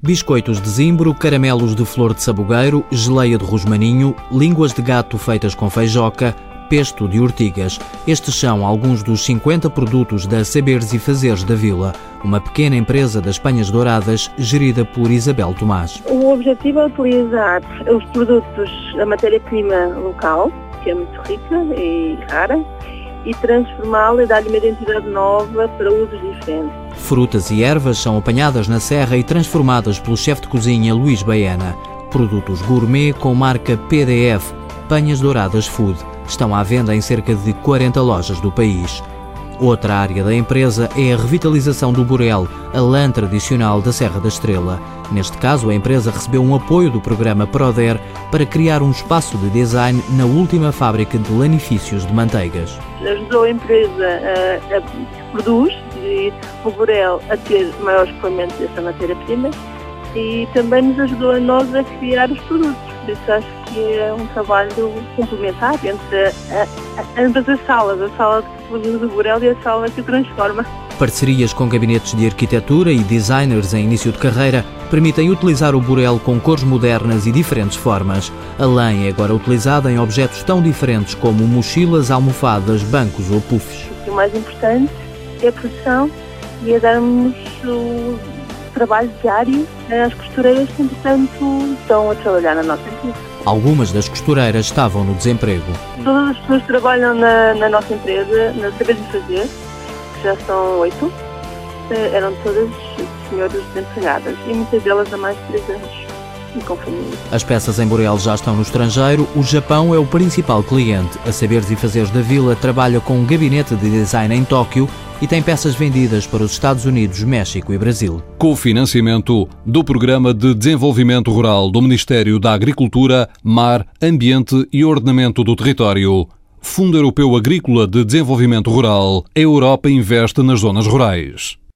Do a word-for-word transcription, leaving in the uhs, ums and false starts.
Biscoitos de zimbro, caramelos de flor de sabugueiro, geleia de rosmaninho, línguas de gato feitas com feijoca, pesto de ortigas. Estes são alguns dos cinquenta produtos da Saberes e Fazeres da Vila, uma pequena empresa das Panhas Douradas, gerida por Isabel Tomás. O objetivo é utilizar os produtos da matéria-prima local, que é muito rica e rara, e transformá-la e dar-lhe uma identidade nova para usos diferentes. Frutas e ervas são apanhadas na serra e transformadas pelo chefe de cozinha Luís Baena. Produtos gourmet com marca P D F, Panhas Douradas Food. Estão à venda em cerca de quarenta lojas do país. Outra área da empresa é a revitalização do Burel, a lã tradicional da Serra da Estrela. Neste caso, a empresa recebeu um apoio do programa Proder para criar um espaço de design na última fábrica de lanifícios de manteigas. Ajudou a empresa a, a que produz e o Burel a ter maior escoamento dessa matéria-prima e também nos ajudou a nós a criar os produtos. Por isso acho que é um trabalho complementar entre a, a, ambas as salas, a sala que produz o Burel e a sala que o transforma. Parcerias com gabinetes de arquitetura e designers em início de carreira permitem utilizar o Burel com cores modernas e diferentes formas. A lã é agora utilizada em objetos tão diferentes como mochilas, almofadas, bancos ou puffs. O mais importante é a produção e é darmos o trabalho diário às costureiras que, entretanto, estão a trabalhar na nossa empresa. Algumas das costureiras estavam no desemprego. Todas as pessoas que trabalham na, na nossa empresa, na Saberes e Fazer, que já são oito, eram todas senhoras desempregadas e muitas delas há mais de três anos e com família. As peças em Burel já estão no estrangeiro. O Japão é o principal cliente. A Saberes e Fazeres da Vila trabalha com um gabinete de design em Tóquio e tem peças vendidas para os Estados Unidos, México e Brasil. Com o financiamento do Programa de Desenvolvimento Rural do Ministério da Agricultura, Mar, Ambiente e Ordenamento do Território. Fundo Europeu Agrícola de Desenvolvimento Rural. A Europa investe nas zonas rurais.